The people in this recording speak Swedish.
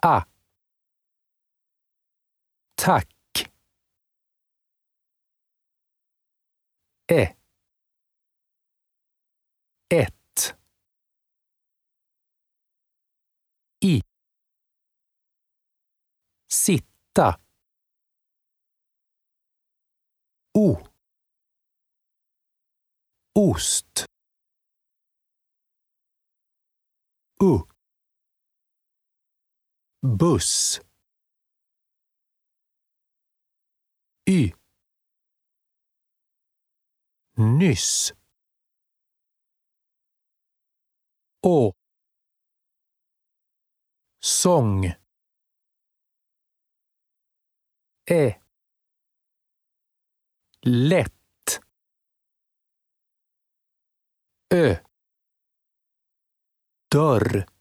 A. Tack. Ä. Ett. I. Sitta. O. Ost. U. Buss. Y. Nyss. Å. Sång. Ä. Lätt. Ö. Dörr.